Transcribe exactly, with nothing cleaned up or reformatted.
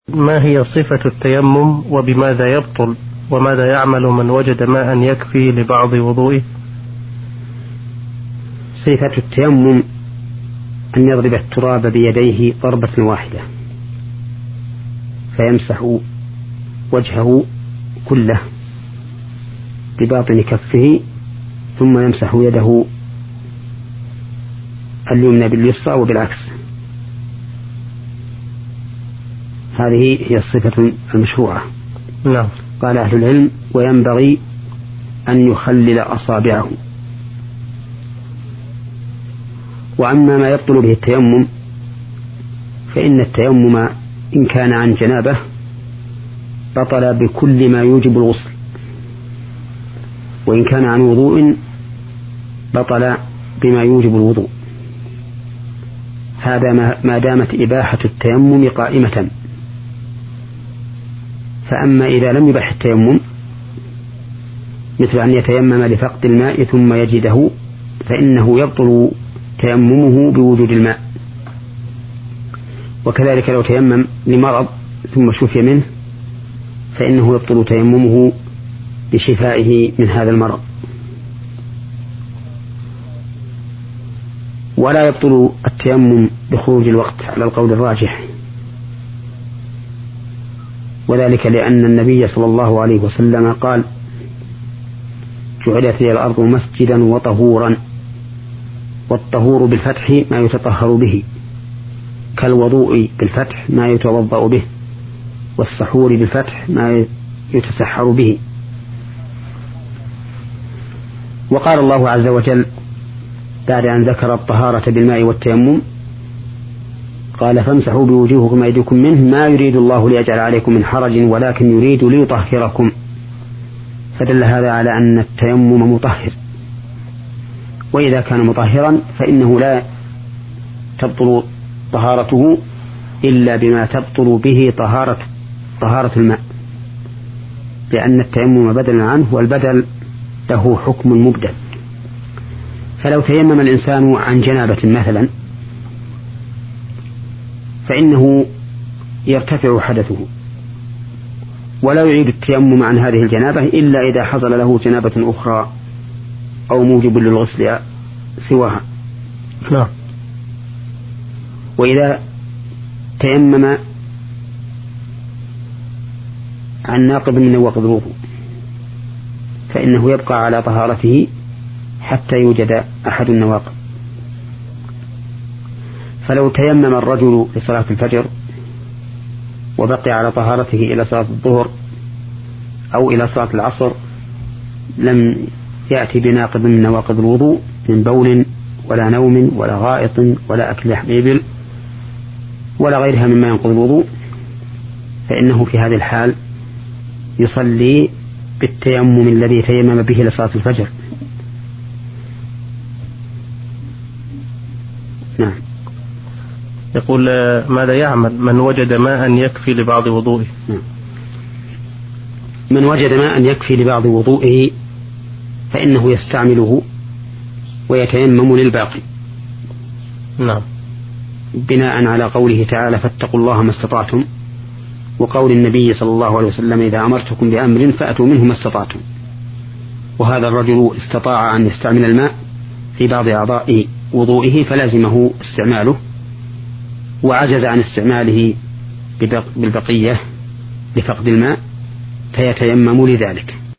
ما هي صفة التيمم وبماذا يبطل وماذا يعمل من وجد ماء يكفي لبعض وضوئه؟ صفة التيمم أن يضرب التراب بيديه ضربة واحدة فيمسح وجهه كله بباطن كفه ثم يمسح يده اليمنى باليسرى وبالعكس. هذه هي الصفة المشروعة. نعم. قال أهل العلم: وينبغي أن يخلل أصابعه. وأما ما يبطل به التيمم فإن التيمم إن كان عن جنابه بطل بكل ما يوجب الغسل، وإن كان عن وضوء بطل بما يوجب الوضوء، هذا ما دامت إباحة التيمم قائمة. فأما إذا لم يبح التيمم مثل أن يتيمم لفقد الماء ثم يجده فإنه يبطل تيممه بوجود الماء، وكذلك لو تيمم لمرض ثم شفي منه فإنه يبطل تيممه بشفائه من هذا المرض. ولا يبطل التيمم بخروج الوقت على القول الراجح، وذلك لأن النبي صلى الله عليه وسلم قال: جعلت لي الأرض مسجدا وطهورا. والطهور بالفتح ما يتطهر به، كالوضوء بالفتح ما يتوضأ به، والسحور بالفتح ما يتسحر به. وقال الله عز وجل بعد أن ذكر الطهارة بالماء والتيمم قال: فامسحوا بوجوهكم وأيديكم منه ما يريد الله ليجعل عليكم من حرج ولكن يريد ليطهركم. فدل هذا على أن التيمم مطهر، وإذا كان مطهرا فإنه لا تبطل طهارته إلا بما تبطل به طهارة طهارة الماء، لأن التيمم بدل عنه، والبدل له حكم مبدل. فلو تيمم الإنسان عن جنابة مثلا فإنه يرتفع حدثه ولا يعيد التيمم عن هذه الجنابة إلا إذا حصل له جنابة أخرى أو موجب للغسل سواها. نعم. وإذا تيمم عن ناقض من نواقض الوضوء فإنه يبقى على طهارته حتى يوجد أحد النواقض. فلو تيمم الرجل لصلاة الفجر وبقي على طهارته إلى صلاة الظهر أو إلى صلاة العصر لم يأتي بناقض من نواقض الوضوء من بول ولا نوم ولا غائط ولا أكل لحم إبل ولا غيرها مما ينقض الوضوء، فإنه في هذه الحال يصلي بالتيمم الذي تيمم به لصلاة الفجر. نعم. يقول: ماذا يعمل من وجد ماء يكفي لبعض وضوئه؟ من وجد ماء يكفي لبعض وضوئه فإنه يستعمله ويتيمم للباقي. نعم. بناء على قوله تعالى: فاتقوا الله ما استطعتم، وقول النبي صلى الله عليه وسلم: إذا أمرتكم بأمر فأتوا منه ما استطعتم. وهذا الرجل استطاع أن يستعمل الماء في بعض أعضاء وضوئه فلازمه استعماله، وعجز عن استعماله بالبقية لفقد الماء فيتيمم لذلك.